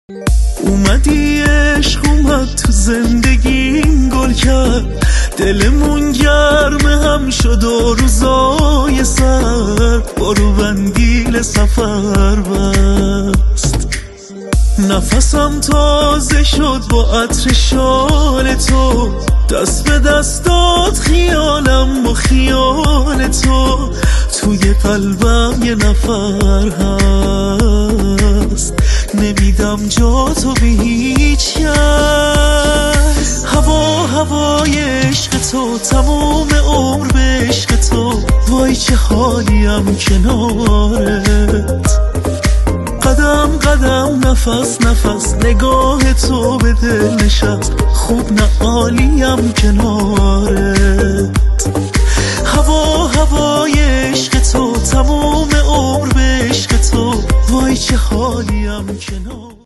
اومدی عشق اومد تو زندگیم گل کرد، دلمون گرم هم شد و روزای سرد برو بندیل سفر بست. نفسم تازه شد با عطر شال تو، دست به دست داد خیالم با خیال تو، توی قلبم یه نفر هست نمیدم جا تو به هیچ کس. هوای عشق تو تموم عمر به عشق تو، وای چه حالیم کنارت. قدم قدم نفس نفس نگاه تو به دل نشست، خوب نه عالیم کنارت. هوای عشق تو تموم عمر به عشق تو، وای چه حالیم کنارت.